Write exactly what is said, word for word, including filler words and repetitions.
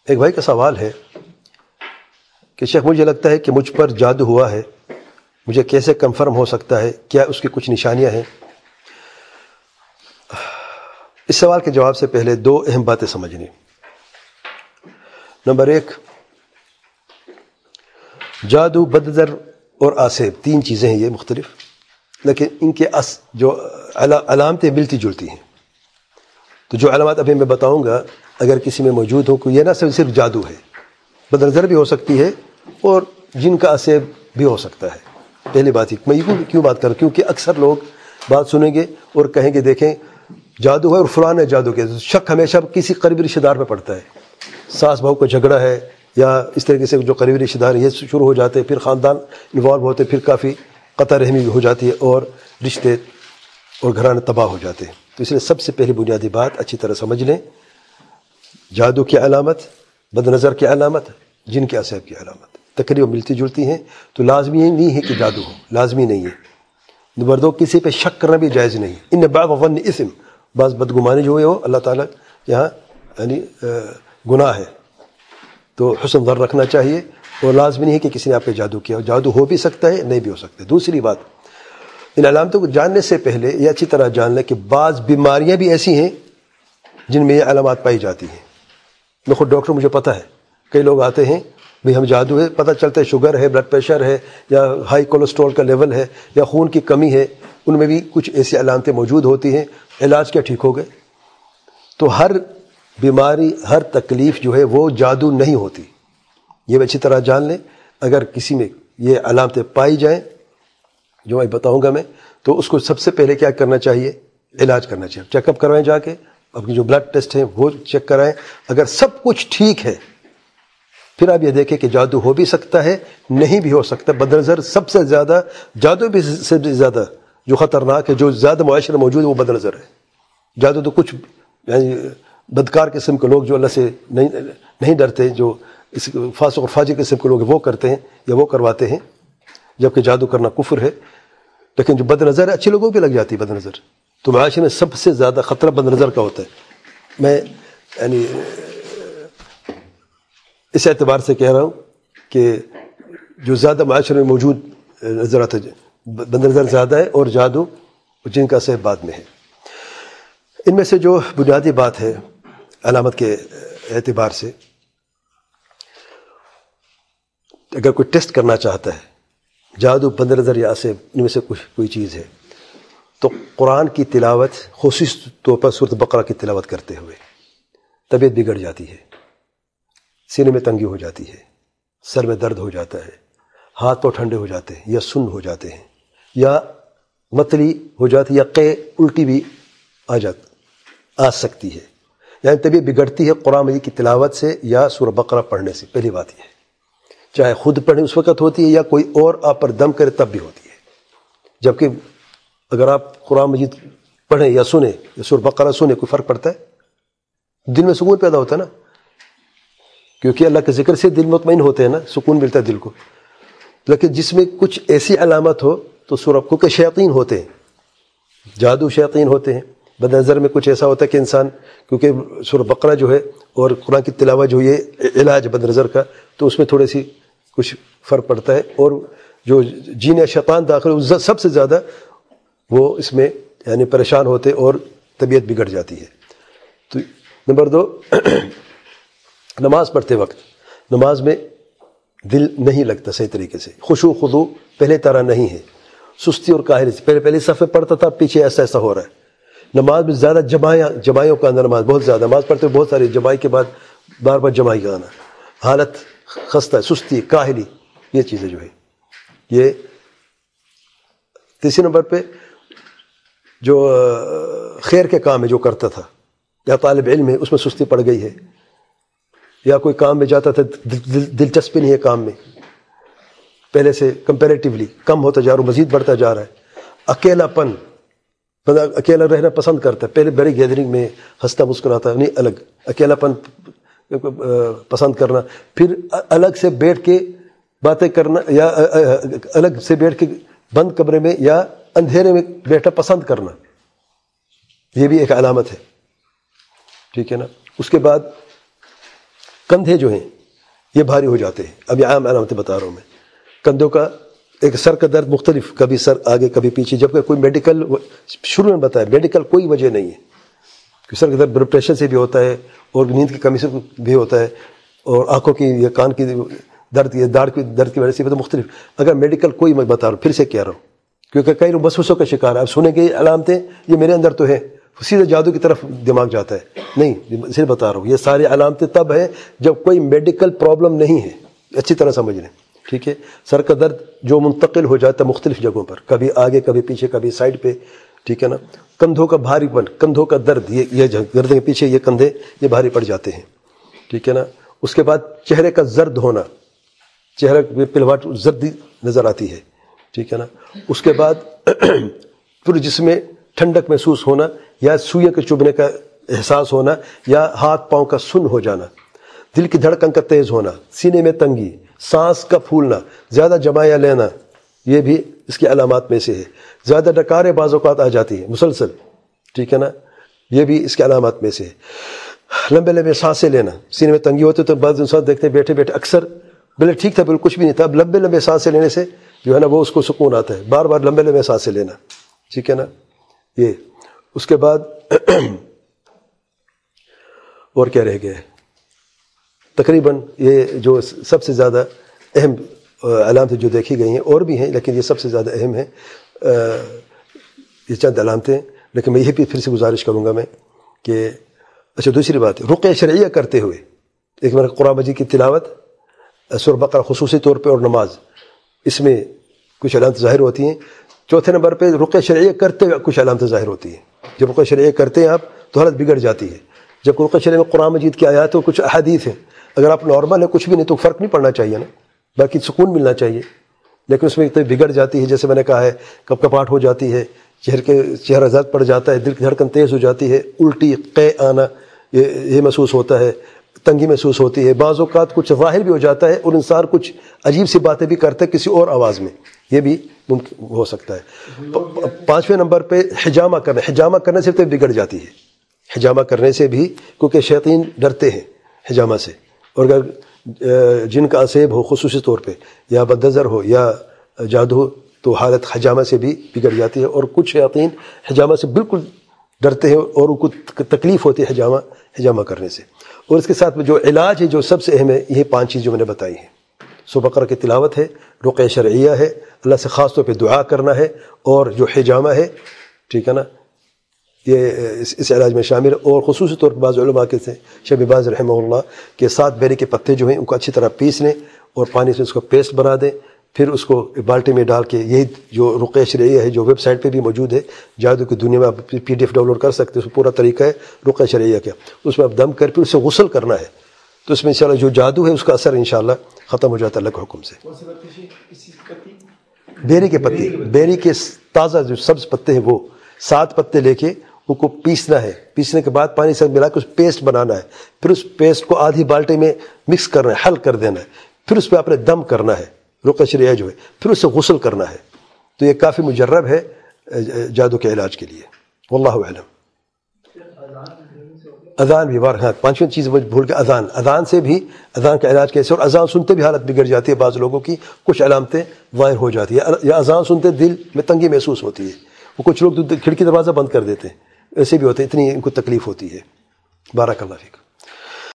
ایک بھائی کا سوال ہے کہ شیخ مجھے لگتا ہے کہ مجھ پر جادو ہوا ہے، مجھے کیسے کنفرم ہو سکتا ہے؟ کیا اس کی کچھ نشانیاں ہیں؟ اس سوال کے جواب سے پہلے دو اہم باتیں سمجھنی۔ نمبر ایک، جادو، بد نظر اور آسیب تین چیزیں ہیں یہ مختلف، لیکن ان کے اس جو علامتیں ملتی جلتی ہیں۔ تو جو علامات ابھی میں بتاؤں گا اگر کسی میں موجود ہو، کہ یہ نہ صرف جادو ہے، بد نظر بھی ہو سکتی ہے اور جن کا آسیب بھی ہو سکتا ہے۔ پہلی بات ہی میں یہ کیوں بات کر رہا ہوں، کیونکہ اکثر لوگ بات سنیں گے اور کہیں گے دیکھیں جادو ہے اور فلاں ہے جادو کے، شک ہمیشہ کسی قریبی رشتہ دار میں پڑتا ہے۔ ساس بہو کا جھگڑا ہے یا اس طریقے سے جو قریبی رشتہ دار یہ شروع ہو جاتے ہیں، پھر خاندان انوالو ہوتے، پھر کافی قطع رحمی ہو جاتی ہے اور رشتے اور گھرانے تباہ ہو جاتے ہیں۔ تو اس لیے سب سے پہلی بنیادی بات اچھی طرح سمجھ لیں، جادو کی علامت، بد نظر کی علامت، جن کے آسیب کی علامت تقریباً ملتی جلتی ہیں، تو لازمی نہیں ہے کہ جادو ہو، لازمی نہیں ہے۔ نمبر دو، کسی پہ شک کرنا بھی جائز نہیں۔ ان بعض الظن اثم، بعض بدگمانی جو ہے وہ اللہ تعالیٰ یہاں یعنی گناہ ہے، تو حسن ظن رکھنا چاہیے، اور لازمی نہیں ہے کہ کسی نے آپ پہ جادو کیا ہو۔ جادو ہو بھی سکتا ہے، نہیں بھی ہو سکتا ہے۔ دوسری بات، ان علامتوں کو جاننے سے پہلے یہ اچھی طرح جان لیں کہ بعض بیماریاں بھی ایسی ہیں جن میں یہ علامات پائی جاتی ہیں۔ میں خود ڈاکٹر، مجھے پتہ ہے کئی لوگ آتے ہیں بھئی ہم جادو ہے، پتہ چلتا ہے شوگر ہے، بلڈ پریشر ہے، یا ہائی کولیسٹرول کا لیول ہے، یا خون کی کمی ہے، ان میں بھی کچھ ایسی علامتیں موجود ہوتی ہیں، علاج کیا ٹھیک ہو گئے۔ تو ہر بیماری، ہر تکلیف جو ہے وہ جادو نہیں ہوتی، یہ اچھی طرح جان لیں۔ اگر کسی میں یہ علامتیں پائی جائیں جو میں بتاؤں گا میں، تو اس کو سب سے پہلے کیا کرنا چاہیے؟ علاج کرنا چاہیے، چیک اپ کروائیں، جا کے اپنی جو بلڈ ٹیسٹ ہیں وہ چیک کرائیں۔ اگر سب کچھ ٹھیک ہے پھر آپ یہ دیکھیں کہ جادو ہو بھی سکتا ہے، نہیں بھی ہو سکتا۔ بد نظر سب سے زیادہ، جادو بھی سب سے زیادہ جو خطرناک ہے، جو زیادہ معاشرے میں موجود ہے، وہ بد نظر ہے۔ جادو تو کچھ یعنی بدکار قسم کے لوگ جو اللہ سے نہیں نہیں ڈرتے، جو اس فاسق اور فاجر قسم کے لوگ وہ کرتے ہیں یا وہ کرواتے ہیں، جبکہ جادو کرنا کفر ہے۔ لیکن جو بد نظر ہے، اچھے لوگوں بھی لگ جاتی ہے بد نظر، تو معاشرے میں سب سے زیادہ خطرہ بد نظر کا ہوتا ہے۔ میں یعنی اس اعتبار سے کہہ رہا ہوں کہ جو زیادہ معاشرے میں موجود نظر آتا ہے، بد نظر زیادہ ہے، اور جادو جن کا صحیح بعد میں ہے۔ ان میں سے جو بنیادی بات ہے علامت کے اعتبار سے، اگر کوئی ٹیسٹ کرنا چاہتا ہے جادو، بد نظر یا آسیب، ان میں سے کچھ کوئی چیز ہے، تو قرآن کی تلاوت، خصوصی طور پر سورۃ بقرہ کی تلاوت کرتے ہوئے طبیعت بگڑ جاتی ہے، سینے میں تنگی ہو جاتی ہے، سر میں درد ہو جاتا ہے، ہاتھ پاؤں ٹھنڈے ہو جاتے ہیں، یا سن ہو جاتے ہیں، یا متلی ہو جاتی ہے، یا قے الٹی بھی آ جات آ سکتی ہے، یعنی طبیعت بگڑتی ہے قرآن مجید کی تلاوت سے یا سورۃ بقرہ پڑھنے سے۔ پہلی بات یہ ہے، چاہے خود پڑھیں اس وقت ہوتی ہے، یا کوئی اور آپ پر دم کرے تب بھی ہوتی ہے۔ جبکہ اگر آپ قرآن مجید پڑھیں یا سنیں یا سورۃ بقرہ سنیں، کوئی فرق پڑتا ہے؟ دل میں سکون پیدا ہوتا ہے نا، کیونکہ اللہ کے ذکر سے دل مطمئن ہوتے ہیں نا، سکون ملتا ہے دل کو۔ لیکن جس میں کچھ ایسی علامت ہو تو سورۃ، کیونکہ شیاطین ہوتے ہیں، جادو شیاطین ہوتے ہیں، بد نظر میں کچھ ایسا ہوتا ہے کہ انسان، کیونکہ سورۃ بقرہ جو ہے اور قرآن کی تلاوت جو یہ علاج بد نظر کا، تو اس میں تھوڑی سی کچھ فرق پڑتا ہے، اور جو جین یا شیطان داخل ہے سب سے زیادہ وہ اس میں یعنی پریشان ہوتے اور طبیعت بگڑ جاتی ہے۔ تو نمبر دو، نماز پڑھتے وقت نماز میں دل نہیں لگتا صحیح طریقے سے، خشوع خضوع پہلے طرح نہیں ہے، سستی اور کاہلی سے، پہلے پہلے صف میں پڑھتا تھا، پیچھے ایسا ایسا ہو رہا ہے۔ نماز میں زیادہ جماعیاں جماعیوں کا اندر، نماز بہت زیادہ، نماز پڑھتے بہت ساری جماعی کے بعد بار بار جماعی کا آنا، حالت خستہ، سستی، کاہلی، یہ چیزیں جو ہے یہ۔ تیسرے نمبر پہ جو خیر کے کام ہے جو کرتا تھا، یا طالب علم ہے اس میں سستی پڑ گئی ہے، یا کوئی کام میں جاتا تھا دلچسپی نہیں ہے کام میں، پہلے سے کمپیریٹیولی کم ہوتا جا رہا ہے، مزید بڑھتا جا رہا ہے۔ اکیلا پن، بندہ اکیلا رہنا پسند کرتا ہے، پہلے بڑی گیدرنگ میں ہنستا مسکراتا، نہیں، الگ اکیلا پن پسند کرنا، پھر الگ سے بیٹھ کے باتیں کرنا، یا الگ سے بیٹھ کے بند کمرے میں یا اندھیرے میں بیٹھنا پسند کرنا، یہ بھی ایک علامت ہے، ٹھیک ہے نا۔ اس کے بعد کندھے جو ہیں یہ بھاری ہو جاتے ہیں. اب یہ عام علامتیں بتا رہا ہوں میں. کندھوں کا ایک سر کا درد مختلف, کبھی سر آگے کبھی پیچھے, جبکہ کوئی میڈیکل شروع میں بتایا میڈیکل کوئی وجہ نہیں ہے. سر کا درد بلڈ پریشر سے بھی ہوتا ہے اور نیند کی کمی سے بھی ہوتا ہے, اور آنکھوں کی یا کان کی درد یا داڑھ کی درد کی وجہ سے بھی تو مختلف. اگر میڈیکل کوئی میں بتا رہا ہوں, پھر سے کہہ رہا ہوں, کیونکہ کئی لوگ وسوسوں کا شکار ہے. اب سنیں گے علامتیں یہ میرے اندر تو ہے, سیدھے جادو کی طرف دماغ جاتا ہے. نہیں, اسے بتا رہا ہوں یہ ساری علامتیں تب ہیں جب کوئی میڈیکل پرابلم نہیں ہے. اچھی طرح سمجھ لیں, ٹھیک ہے. سر کا درد جو منتقل ہو جاتا ہے مختلف جگہوں پر, کبھی آگے کبھی پیچھے کبھی سائڈ پہ, ٹھیک ہے نا. کندھوں کا بھاری پن, کندھوں کا درد, یہ یہ گردن کے پیچھے یہ کندھے یہ بھاری پڑ جاتے ہیں, ٹھیک ہے نا. اس کے بعد چہرے کا زرد ہونا, چہرے پہ پلواٹ زردی نظر آتی ہے, ٹھیک ہے نا. اس کے بعد پورے جسم میں ٹھنڈک محسوس ہونا یا سوئیاں کے چبھنے کا احساس ہونا یا ہاتھ پاؤں کا سن ہو جانا, دل کی دھڑکن کا تیز ہونا, سینے میں تنگی, سانس کا پھولنا, زیادہ جمایا لینا, یہ بھی اس کی علامات میں سے ہے. زیادہ ڈکاریں بعض اوقات آ جاتی ہیں مسلسل, ٹھیک ہے نا, یہ بھی اس کی علامات میں سے ہے. لمبے لمبے سانسیں لینا, سینے میں تنگی ہوتی ہے تو بعض انسان دیکھتے ہیں بیٹھے بیٹھے اکثر پہلے ٹھیک تھا بالکل کچھ بھی نہیں تھا, اب لمبے لمبے سانسیں لینے سے جو ہے نا وہ اس کو سکون آتا ہے. بار بار لمبے لمبے سانسیں لینا, ٹھیک ہے نا. یہ اس کے بعد اور کیا رہ گئے, تقریباً یہ جو سب سے زیادہ اہم علامتیں جو دیکھی گئی ہیں, اور بھی ہیں لیکن یہ سب سے زیادہ اہم ہیں. یہ چند علامتیں, لیکن میں یہ بھی پھر سے گزارش کروں گا میں کہ اچھا دوسری بات رقیہ شرعیہ کرتے ہوئے, ایک بار قرآن مجید کی تلاوت, سورہ بقرہ خصوصی طور پہ, اور نماز, اس میں کچھ علامتیں ظاہر ہوتی ہیں. چوتھے نمبر پہ رقیہ شرعیہ کرتے ہوئے کچھ علامتیں ظاہر ہوتی ہیں. جب رقیہ شرعیہ کرتے ہیں آپ تو حالت بگڑ جاتی ہے. جب رقیہ شرعیہ میں قرآن مجید کی آیات ہو, کچھ احادیث ہیں, اگر آپ نارمل ہے کچھ بھی نہیں تو فرق نہیں پڑنا چاہیے نا, باقی سکون ملنا چاہیے. لیکن اس میں بگڑ جاتی ہے, جیسے میں نے کہا ہے کپ کپاہٹ ہو جاتی ہے, چہرے کے چہرہ زرد پڑ جاتا ہے, دل کی دھڑکن تیز ہو جاتی ہے, الٹی قے آنا یہ یہ محسوس ہوتا ہے, تنگی محسوس ہوتی ہے. بعض اوقات کچھ ظاہر بھی ہو جاتا ہے اور انسان کچھ عجیب سی باتیں بھی کرتا ہے کسی اور آواز میں, یہ بھی ممکن ہو سکتا ہے. پانچویں نمبر پہ حجامہ کرنا, حجامہ کرنے سے تو بگڑ جاتی ہے. حجامہ کرنے سے بھی, کیونکہ شیاطین ڈرتے ہیں حجامہ سے, اور اگر جن کا عصیب ہو خصوصی طور پہ یا بدنظر ہو یا جادو ہو تو حالت حجامہ سے بھی بگڑ جاتی ہے. اور کچھ شیاطین حجامہ سے بالکل ڈرتے ہیں اور ان کو تکلیف ہوتی ہے حجامہ حجامہ کرنے سے. اور اس کے ساتھ میں جو علاج ہے جو سب سے اہم ہے, یہ پانچ چیز جو میں نے بتائی ہیں. سورہ بقرہ کی تلاوت ہے, رقیہ شرعیہ ہے, اللہ سے خاص طور پہ دعا کرنا ہے, اور جو حجامہ ہے, ٹھیک ہے نا, یہ اس, اس علاج میں شامل ہے. اور خصوصی طور پر بعض علماء کے سے شیخ باز رحمہ اللہ کہ سات بیری کے پتے جو ہیں ان کو اچھی طرح پیس لیں اور پانی سے اس کو پیسٹ بنا دیں, پھر اس کو بالٹی میں ڈال کے, یہی جو رقیہ شرعیہ ہے جو ویب سائٹ پہ بھی موجود ہے, جادو کی دنیا میں آپ P D F download کر سکتے ہیں, اس پورا طریقہ ہے رقیہ شرعیہ کا. اس میں آپ دم کر پھر اسے غسل کرنا ہے, تو اس میں انشاءاللہ جو جادو ہے اس کا اثر انشاءاللہ ختم ہو جاتا ہے اللہ کے حکم سے. بیری کے پتے, بیری کے تازہ جو سبز پتے ہیں وہ سات پتے لے کے ان کو پیسنا ہے, پیسنے کے بعد پانی سے ملا کے اس پیسٹ بنانا ہے, پھر اس پیسٹ کو آدھی بالٹی میں مکس کرنا ہے, حل کر دینا ہے, پھر اس پہ آپ نے دم کرنا ہے رقیہ شرعیہ جو ہے, پھر اس سے غسل کرنا ہے. تو یہ کافی مجرب ہے جادو کے علاج کے لیے, واللہ اعلم. اذان بھی بار, ہاں پانچویں چیز بھول کے اذان, اذان سے بھی اذان کا علاج کیسے, اور اذان سنتے بھی حالت بگڑ جاتی ہے. بعض لوگوں کی کچھ علامتیں ظاہر ہو جاتی ہے, یا اذان سنتے دل میں تنگی محسوس ہوتی ہے, وہ کچھ لوگ کھڑکی دروازہ بند کر دیتے ہیں, ایسے بھی ہوتے ہیں, اتنی ان کو تکلیف ہوتی ہے. بارک اللہ فیک.